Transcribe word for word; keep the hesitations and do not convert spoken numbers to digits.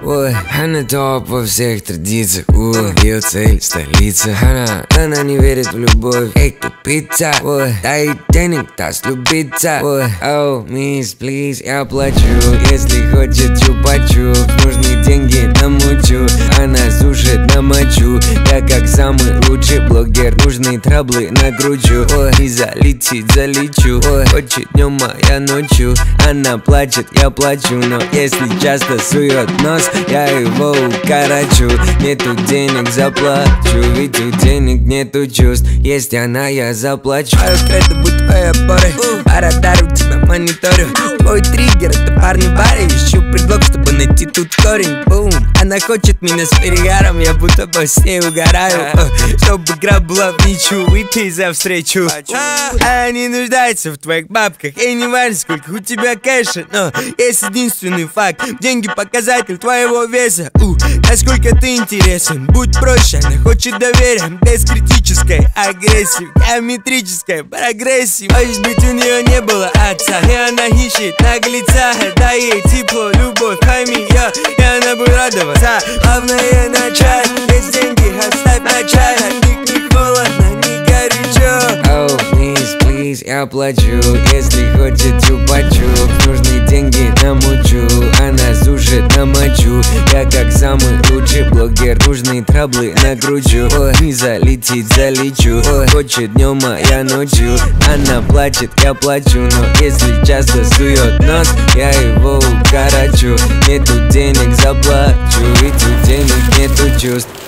ой, она топ во всех традициях, ой, ее цель столица. Она, она не верит в любовь, эй, тупица, ой, дай денег, даст любиться, ой, оу, мисс, плиз, я плачу, если хочет чупа-чуп, нужны деньги намучу, она сушит на мочу, я как самый лучший блогер, нужные траблы накручу, ой, и залетит, залечу, ой, хочет днем, а я ночью, она плачет, я плачу, но если часто сует нос, я его укорочу. Нету денег, заплачу, ведь у денег нету чувств. Есть она, я заплачу. А открыто будь твоей опорой, по радару тебя мониторю. Твой триггер, это парни в баре. Ищу предлог, чтобы найти тут корень. Бум. Она хочет меня с перегаром, я будто бы с ней угораю. Чтобы игра была в ничью, выпей за встречу. Она не нуждается в твоих бабках, и не важно, сколько у тебя кэша, но есть единственный факт: деньги показатель твоего веса. У, насколько ты интересен, будь проще. Она хочет доверия, без критической агрессии, геометрической прогрессии. Может быть, у нее не было отца, и она ищет наглеца. Дай ей тепло, любовь, пойми ее, и она будет радоваться. Главное начать, есть деньги, оставь начать. От них не холодно, не горячо. Oh, miss, please, я плачу, если хочет чупа-чуп, нужны деньги намучу, она сушит на мочу, я как самый лучший блогер, нужные траблы накручу, ой, не залетит, залечу, ой, хочет днем, а я ночью, она плачет, я плачу, но если часто сует нос, я его укорочу. Нету денег, заплачу, ведь у денег нету чувств.